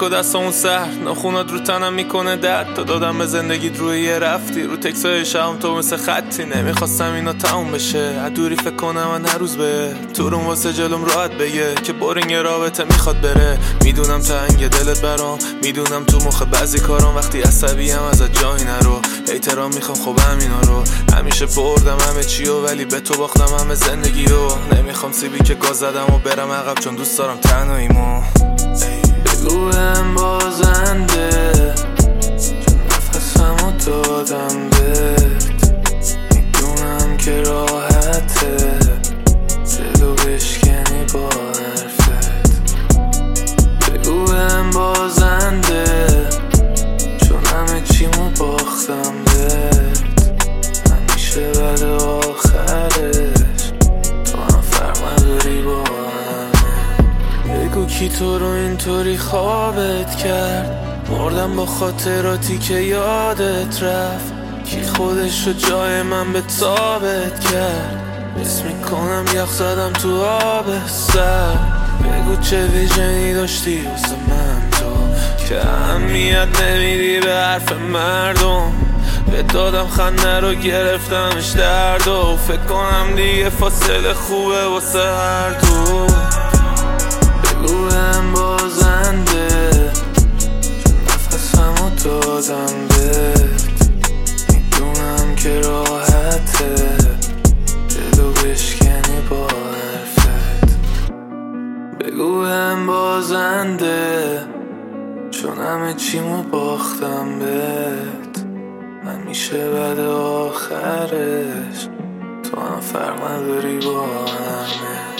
و دستامون سهر، ناخونات رو تنم میکنه درد. تا دادم به زندگیت روی یه رفتی، رو تکسای شبم تو مثل خطی. نمیخواستم اینا تموم بشه، عدوری فکر کنم من هر روز به تو روم واسه جلوم راحت بگه که برین یه رابطه میخواد بره. میدونم تنگ دلت برام، میدونم تو مخ بعضی کارام وقتی عصبیم ازت جایی نرو. احترام میخوام خب همینا رو، همیشه بردم همه چیو ولی به تو باختم همه زندگیو. نمیخوام سیبی که گاز زدم و برم عقب چون دوست دارم تنهاییمو. بگویم بازنده چون نفسمو دادم بهت، میدونم که راحته دلو بشکنی با حرفت. بگویم بازنده چون همه چیمو باختم بهت، همیشه بعد آخرش تو هم فرق نداری با همه. بگو کی تو رو اینطوری خوابت کرد، مردم با خاطراتی که یادت رفت. کی خودش رو جای من به تابت کرد، حس میکنم یخ زدم تو آب سر. بگو چه ویژنی داشتی واسه من تو که اهمیت نمیدی به حرف مردم. به دادم خنده رو گرفتمش درد و فکر کنم دیگه فاصله خوبه واسه هر دو. بگویم بازنده چون نفسمو دادم بهت، میدونم که راحته دلو بشکنی با حرفت. بگویم بازنده چون همه چیمو باختم بهت، همیشه بعد آخرش تو هم فرق نداری با همه.